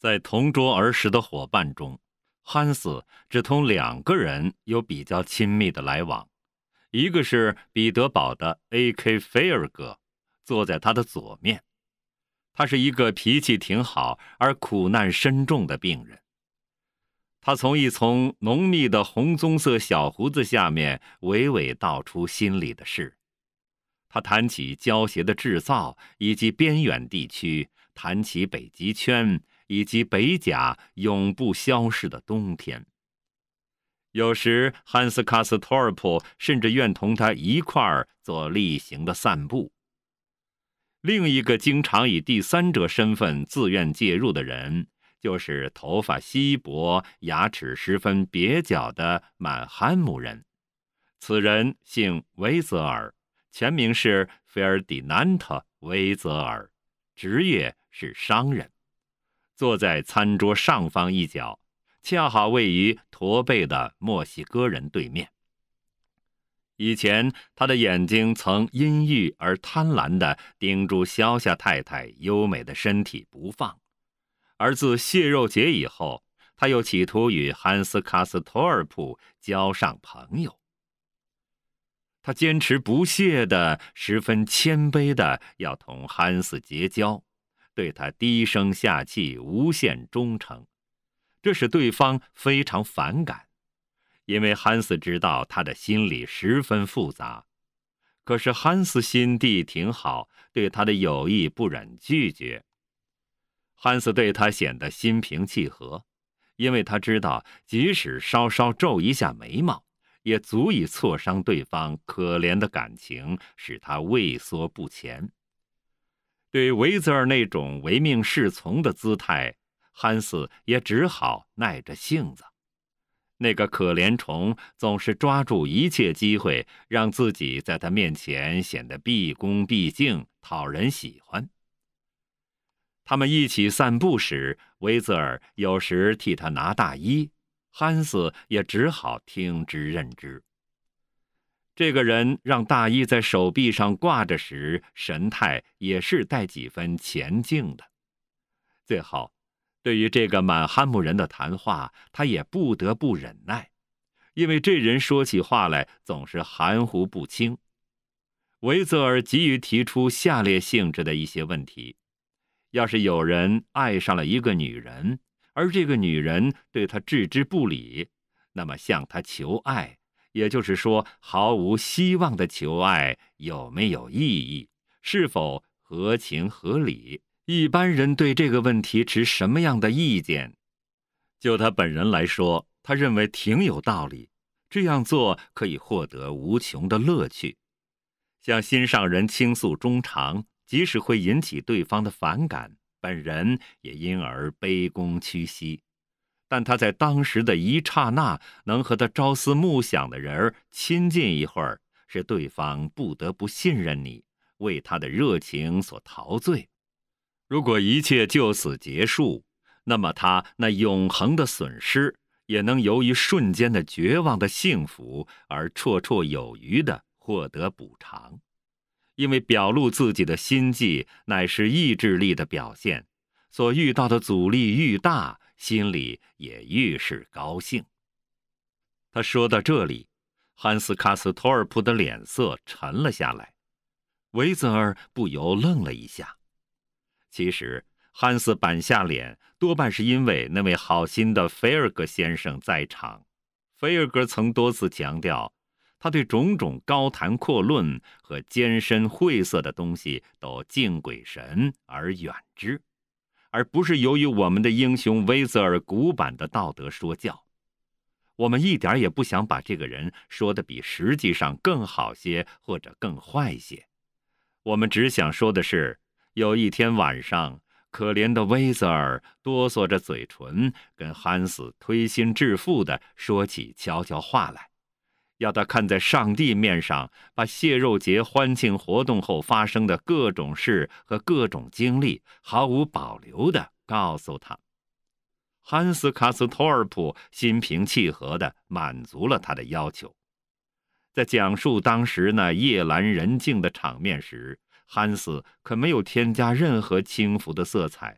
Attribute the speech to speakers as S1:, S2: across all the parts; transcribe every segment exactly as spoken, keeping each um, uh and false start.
S1: 在同桌儿时的伙伴中，汉斯只同两个人有比较亲密的来往，一个是彼得堡的 A K 菲尔格，坐在他的左面。他是一个脾气挺好而苦难深重的病人。他从一丛浓密的红棕色小胡子下面娓娓道出心里的事。他谈起胶鞋的制造以及边远地区，谈起北极圈以及北甲永不消逝的冬天。有时汉斯·卡斯托尔普甚至愿同他一块儿做例行的散步。另一个经常以第三者身份自愿介入的人，就是头发稀薄、牙齿十分蹩脚的满汉姆人。此人姓维泽尔，全名是菲尔迪南特·维泽尔，职业是商人。坐在餐桌上方一角，恰好位于驼背的墨西哥人对面。以前他的眼睛曾阴郁而贪婪地盯住肖夏太太优美的身体不放，而自蟹肉节以后，他又企图与汉斯·卡斯托尔普交上朋友。他坚持不懈地、十分谦卑地要同汉斯结交，对他低声下气、无限忠诚，这使对方非常反感。因为汉斯知道他的心里十分复杂，可是汉斯心地挺好，对他的友谊不忍拒绝。汉斯对他显得心平气和，因为他知道即使稍稍皱一下眉毛，也足以挫伤对方可怜的感情，使他畏缩不前。对维泽尔那种唯命是从的姿态，汉斯也只好耐着性子。那个可怜虫总是抓住一切机会，让自己在他面前显得毕恭毕敬，讨人喜欢。他们一起散步时，维泽尔有时替他拿大衣，汉斯也只好听之任之。这个人让大衣在手臂上挂着时，神态也是带几分前进的。最后对于这个满汉姆人的谈话，他也不得不忍耐，因为这人说起话来总是含糊不清。维泽尔急于提出下列性质的一些问题：要是有人爱上了一个女人，而这个女人对他置之不理，那么向他求爱，也就是说毫无希望的求爱，有没有意义？是否合情合理？一般人对这个问题持什么样的意见？就他本人来说，他认为挺有道理，这样做可以获得无穷的乐趣。向心上人倾诉衷肠，即使会引起对方的反感，本人也因而卑躬屈膝。但他在当时的一刹那，能和他朝思暮想的人亲近一会儿，使对方不得不信任你，为他的热情所陶醉。如果一切就此结束，那么他那永恒的损失也能由于瞬间的绝望的幸福而绰绰有余地获得补偿。因为表露自己的心迹乃是意志力的表现，所遇到的阻力愈大，心里也愈是高兴。他说到这里，汉斯·卡斯托尔普的脸色沉了下来，维泽尔不由愣了一下。其实汉斯板下脸多半是因为那位好心的菲尔格先生在场。菲尔格曾多次强调，他对种种高谈阔论和艰深晦涩的东西都敬鬼神而远之，而不是由于我们的英雄维泽尔古板的道德说教。我们一点也不想把这个人说得比实际上更好些或者更坏些，我们只想说的是，有一天晚上，可怜的威泽尔哆嗦着嘴唇，跟汉斯推心置腹地说起悄悄话来，要他看在上帝面上，把蟹肉节欢庆活动后发生的各种事和各种经历毫无保留地告诉他。汉斯·卡斯托尔普心平气和地满足了他的要求。在讲述当时那夜阑人静的场面时，汉斯可没有添加任何轻浮的色彩，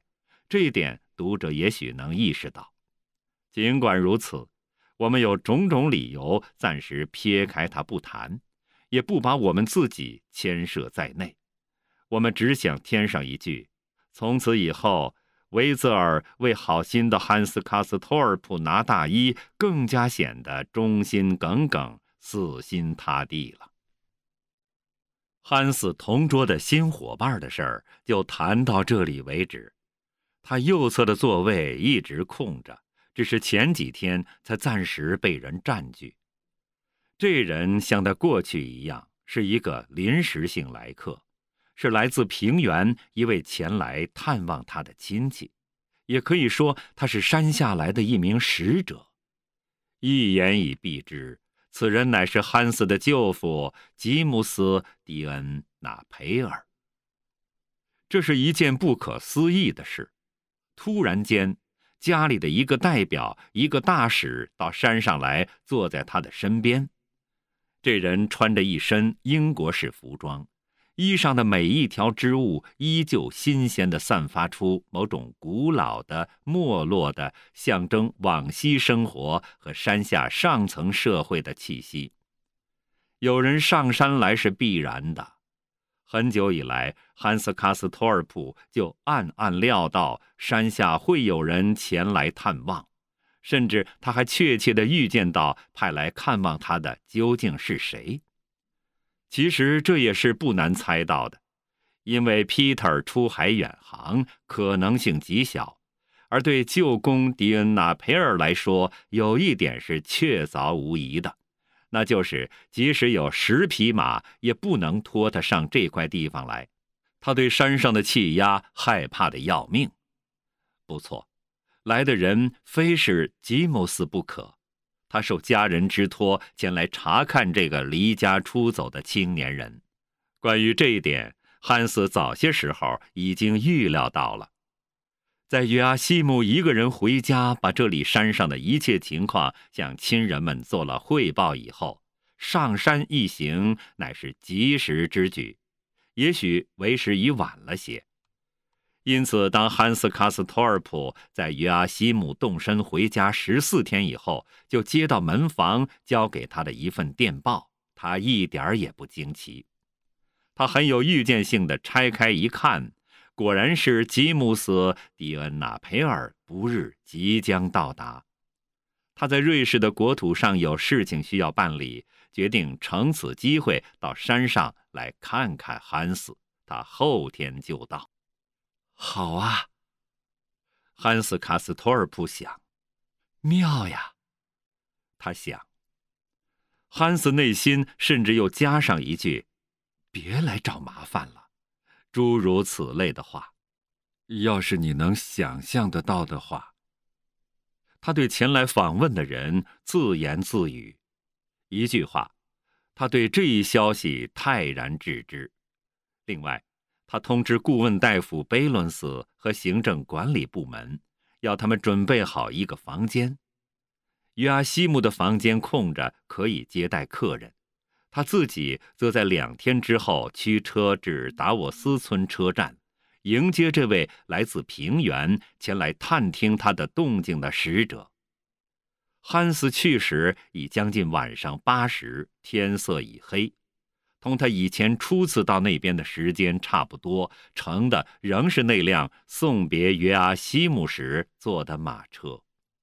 S1: 这一点读者也许能意识到。尽管如此，我们有种种理由暂时撇开它不谈，也不把我们自己牵涉在内。我们只想添上一句：从此以后，维泽尔为好心的汉斯·卡斯托尔普拿大衣更加显得忠心耿耿、死心塌地了。汉斯同桌的新伙伴的事儿就谈到这里为止。他右侧的座位一直空着，只是前几天才暂时被人占据。这人像他过去一样，是一个临时性来客，是来自平原一位前来探望他的亲戚，也可以说他是山下来的一名使者。一言以蔽之，此人乃是汉斯的舅父吉姆斯·迪恩·纳培尔。这是一件不可思议的事。突然间，家里的一个代表，一个大使到山上来，坐在他的身边。这人穿着一身英国式服装，衣上的每一条织物依旧新鲜地散发出某种古老的、没落的、象征往昔生活和山下上层社会的气息。有人上山来是必然的。很久以来，汉斯·卡斯托尔普就暗暗料到山下会有人前来探望，甚至他还确切地预见到派来看望他的究竟是谁。其实这也是不难猜到的，因为 Peter 出海远航可能性极小，而对舅公迪恩·纳培尔来说，有一点是确凿无疑的，那就是即使有十匹马也不能拖他上这块地方来。他对山上的气压害怕的要命。不错，来的人非是吉姆斯不可，他受家人之托前来查看这个离家出走的青年人。关于这一点，汉斯早些时候已经预料到了。在约阿希姆一个人回家，把这里山上的一切情况向亲人们做了汇报以后，上山一行乃是及时之举，也许为时已晚了些。因此，当汉斯·卡斯托尔普在约阿希姆动身回家十四天以后，就接到门房交给他的一份电报，他一点也不惊奇。他很有预见性地拆开一看，果然是吉姆斯·迪恩·纳培尔不日即将到达。他在瑞士的国土上有事情需要办理，决定乘此机会到山上来看看汉斯。他后天就到。好啊，汉斯·卡斯托尔普想，妙呀，他想。汉斯内心甚至又加上一句：别来找麻烦了，诸如此类的话。要是你能想象得到的话。他对前来访问的人自言自语，一句话，他对这一消息泰然置之。另外，他通知顾问大夫贝伦斯和行政管理部门，要他们准备好一个房间。约阿希姆的房间空着，可以接待客人。他自己则在两天之后驱车至达沃斯村车站，迎接这位来自平原前来探听他的动静的使者。汉斯去时已将近晚上八时，天色已黑，同他以前初次到那边的时间差不多，乘的仍是那辆送别约阿希姆时坐的马车。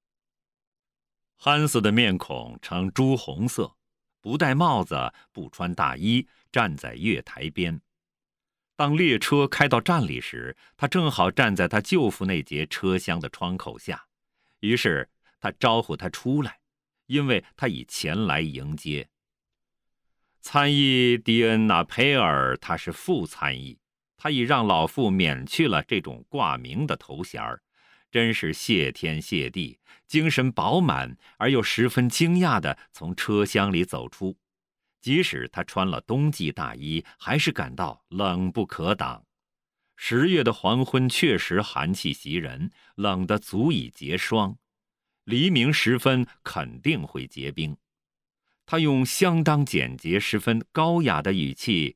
S1: 汉斯的面孔呈朱红色，不戴帽子，不穿大衣，站在月台边。当列车开到站里时，他正好站在他舅父那节车厢的窗口下，于是他招呼他出来，因为他已前来迎接。参议迪恩·纳培尔他是副参议，他已让老妇免去了这种挂名的头衔儿，真是谢天谢地，精神饱满而又十分惊讶地从车厢里走出。即使他穿了冬季大衣，还是感到冷不可挡。十月的黄昏确实寒气袭人，冷得足以结霜，黎明时分肯定会结冰。他用相当简洁、十分高雅的语气，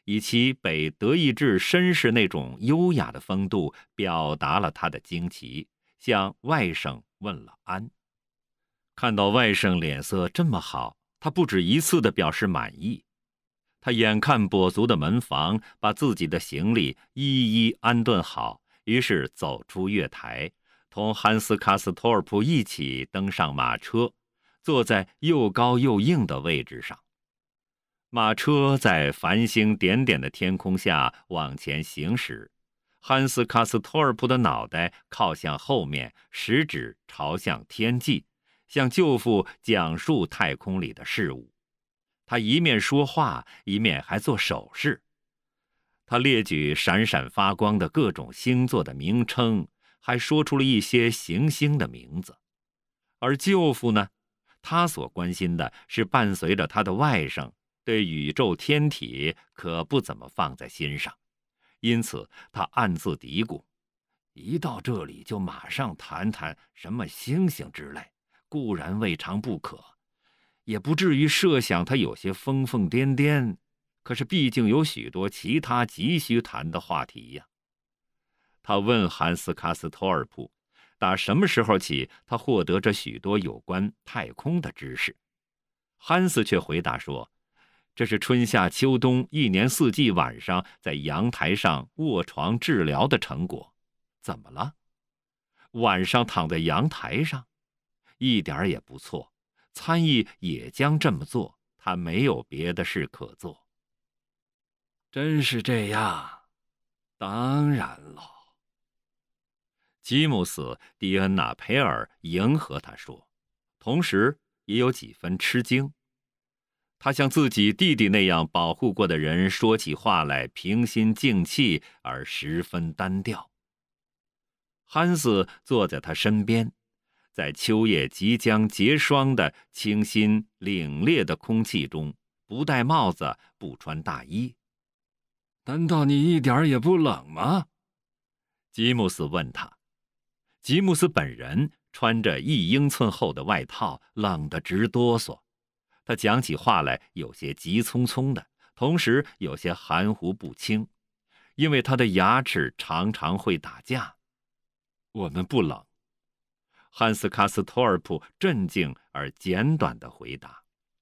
S1: 以其北德意志绅士那种优雅的风度，表达了他的惊奇，向外甥问了安。看到外甥脸色这么好，他不止一次地表示满意。他眼看跛足的门房把自己的行李一一安顿好，于是走出月台，同汉斯·卡斯托尔普一起登上马车，坐在又高又硬的位置上。马车在繁星点点的天空下往前行驶，汉斯·卡斯托尔普的脑袋靠向后面，食指朝向天际，向舅父讲述太空里的事物。他一面说话，一面还做手势。他列举闪闪发光的各种星座的名称，还说出了一些行星的名字。而舅父呢，他所关心的是伴随着他的外甥，对宇宙天体可不怎么放在心上。因此他暗自嘀咕，一到这里就马上谈谈什么星星之类，固然未尝不可，也不至于设想他有些疯疯癫癫，可是毕竟有许多其他急需谈的话题呀。他问汉斯·卡斯托尔普，打什么时候起他获得着许多有关太空的知识。汉斯却回答说，这是春夏秋冬一年四季晚上在阳台上卧床治疗的成果。怎么了？晚上躺在阳台上？一点也不错，参议也将这么做，他没有别的事可做。真是这样？当然了。吉姆斯·迪恩纳佩尔迎合他说，同时也有几分吃惊。他像自己弟弟那样保护过的人说起话来平心静气而十分单调。汉斯坐在他身边，在秋夜即将结霜的清新凛冽的空气中，不戴帽子，不穿大衣。难道你一点也不冷吗？吉姆斯问他。吉姆斯本人穿着一英寸厚的外套，冷得直哆嗦。他讲起话来有些急匆匆的，同时有些含糊不清，因为他的牙齿常常会打架。我们不冷。汉斯·卡斯托尔普镇静而简短地回答。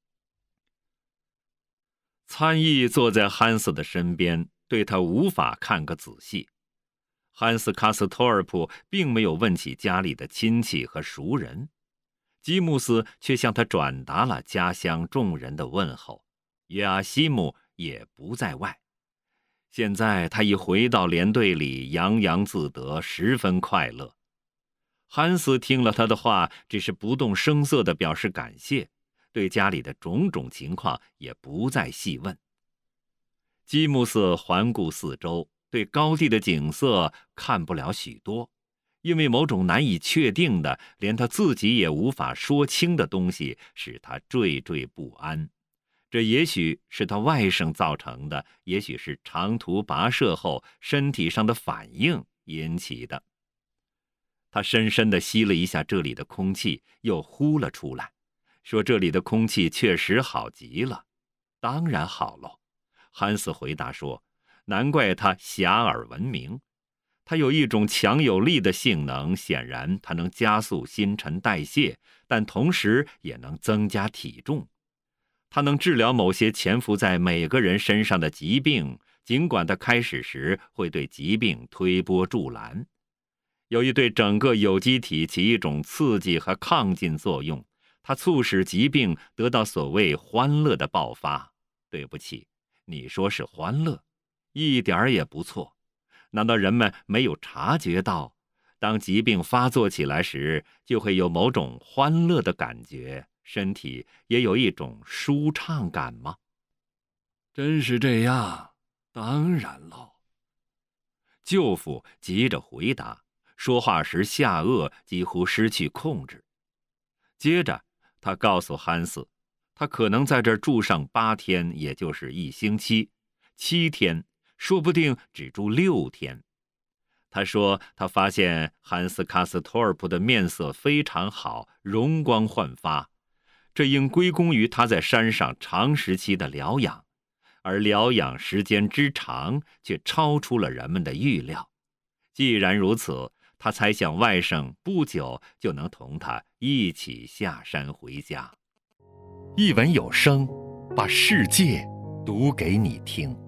S1: 参议坐在汉斯的身边，对他无法看个仔细。汉斯·卡斯托尔普并没有问起家里的亲戚和熟人，吉姆斯却向他转达了家乡众人的问候，约阿西姆也不在外。现在他已回到连队里，洋洋自得，十分快乐。汉斯听了他的话，只是不动声色地表示感谢，对家里的种种情况也不再细问。吉姆斯环顾四周，对高地的景色看不了许多，因为某种难以确定的，连他自己也无法说清的东西使他惴惴不安。这也许是他外甥造成的，也许是长途跋涉后身体上的反应引起的。他深深地吸了一下这里的空气，又呼了出来，说这里的空气确实好极了。当然好喽，汉斯回答说，难怪他遐迩闻名。它有一种强有力的性能，显然它能加速新陈代谢，但同时也能增加体重。它能治疗某些潜伏在每个人身上的疾病，尽管它开始时会对疾病推波助澜。由于对整个有机体起一种刺激和抗进作用，它促使疾病得到所谓欢乐的爆发。对不起，你说是欢乐，一点儿也不错。难道人们没有察觉到，当疾病发作起来时，就会有某种欢乐的感觉，身体也有一种舒畅感吗？真是这样，当然喽。舅父急着回答，说话时下颚几乎失去控制。接着他告诉汉斯，他可能在这儿住上八天，也就是一星期，七天，说不定只住六天。他说他发现汉斯·卡斯托尔普的面色非常好，容光焕发，这应归功于他在山上长时期的疗养， 而疗养时间之长却超出了人们的预料。既然如此，他猜想外甥不久就能同他一起下山回家。一文有声，把世界读给你听。